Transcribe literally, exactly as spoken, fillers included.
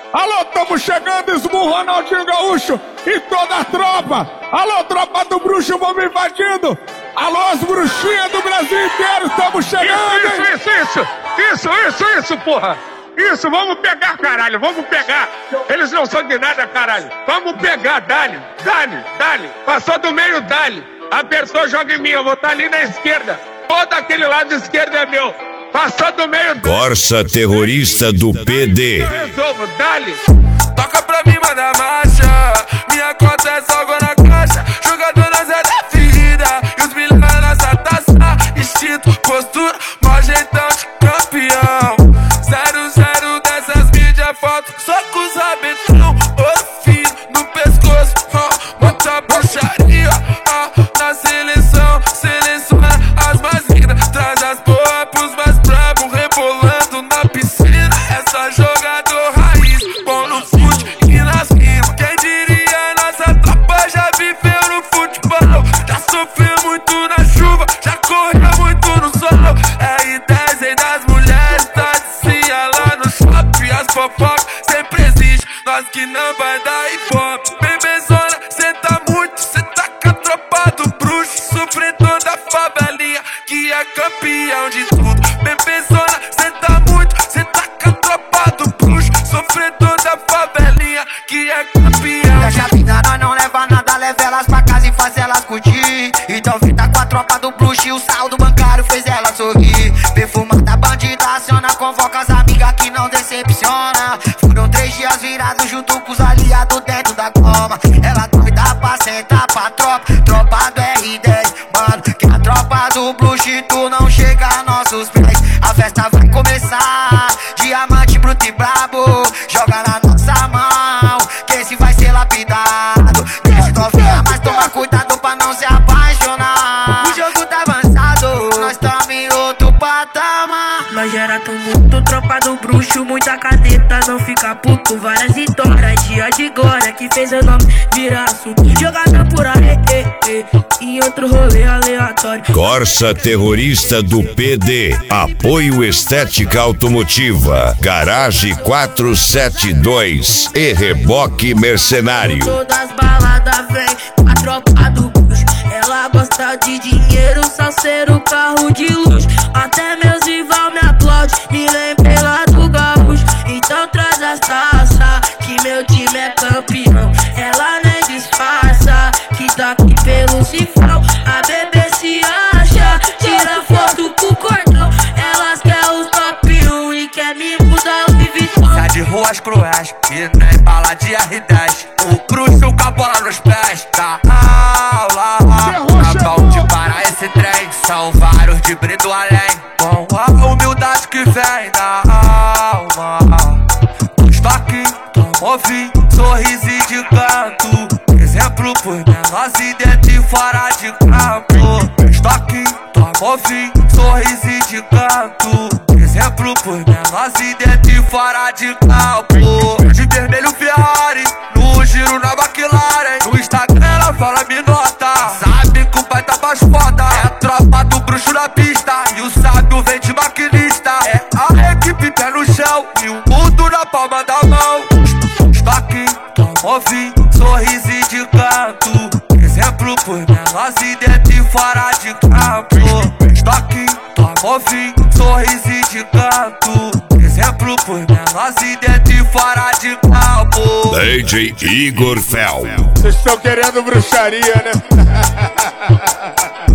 Alô, tamo chegando, esmurro Ronaldinho Gaúcho e toda a tropa. Alô, tropa do bruxo, vamos invadindo. Alô, as bruxinhas do Brasil inteiro, tamo chegando. Isso, isso, isso, isso, isso, isso, porra. Isso, vamos pegar, caralho, vamos pegar. Eles não são de nada, caralho. Vamos pegar, dale, dale, dale. Passou do meio, dale. Apertou, joga em mim, eu vou estar ali na esquerda. Todo aquele lado esquerdo é meu. Passou do meio, dale. Corsa terrorista do P D. Eu resolvo, dale. Toca pra mim, manda marcha. Minha conta é só água na caixa. Jogador na Zé da ferida. E os milhões na nossa taça. Instinto, postura, mó jeitão de campeão. Zero, zero dessas mídias, foto só com os rabetão. Ô filho, no pescoço, ó, muita bruxaria. Ó, na seleção, seleciona as mais lindas. Traz as porra pros mais bravos, rebolando na piscina. Essa jogador raiz, bom no fute e nas rimas. Quem diria, nossa tropa já viveu no futebol. Já sofreu muito na chuva, já correu muito no sol. R dez aí das mulheres, tá de cia lá no shopping. As fofocas sempre existe, nós que não vai dar ibope. Bebezona, cê tá muito, cê tá com a tropa do bruxo. Sofredor da favelinha, que é campeão de tudo. Bebezona, cê tá muito, cê tá com a tropa do bruxo. Sofredor da favelinha, que é campeão. Deixa a vida, nós não leva nada, leva elas pra casa e faz elas curtir. Então vida com a tropa do bruxo e o saldo bancário fez ela sorrir. Perfumada bandida, aciona, convoca as amigas que não decepciona. Foram três dias virados junto com os aliados dentro da coma. Ela doida pra sentar pra tropa, tropa do R dez. Mano, que a tropa do bruxo e tu não chega a nossos pés. A festa vai começar, diamante bruto e brabo. Joga na nossa mão, que esse vai ser lapidado. Deixa novinha, mas toma cuidado pra não se apaixonar. O jogo tá avançado, nós tamo em outro patamar. Nós gera tumulto, tropa do bruxo, muita caneta, não fica puto. Várias vitórias, dia de glória, que fez o nome virar assunto. Jogador por aí, e, e, e outro rolê aleatório. Corsa terrorista do P D. Apoio Estética Automotiva. Garage quatrocentos e setenta e dois e Reboque Mercenário. Todas as baladas vem com a tropa do bruxo. Ela gosta de dinheiro, salseiro, carro de luxo. Até meus rival me aplaude, me lembrei lá do gaúcho. Então traz as taças, que meu time é campeão. Ela nem disfarça, que tá aqui pelo cifrão. A bebê se acha, tira foto com o cordão. Elas querem os top um e quer me mudar o Vitão. Sai de ruas cruéis, e nem bala de R dez. O bruxo com a bola nos pés, da aula. Acabam de parar esse trem, são vários de brito além. Com a humildade que vem da alma. Estoque, tomou-vinho, sorriso e de canto. Exemplo por menores e dentro e fora de campo. Estoque, tomou-vinho, sorriso e de canto. Exemplo por menores e dentro e fora de campo. De vermelho Ferrari, no giro na McLaren. No Instagram ela fala me nota, sabe que o pai tá mais foda. É a tropa do bruxo na pista, e o sábio vem de maquinista. É a equipe pé no chão, e o mundo na palma da mão. Estoque, tomou vinho, sorriso e de canto. Exemplo por menores e dentro e fora de campo. Estoque, tomou vinho, sorriso e de canto. Exemplo por menores e dentro e fora de campo. D J Igor Fel. Vocês estão querendo bruxaria, né?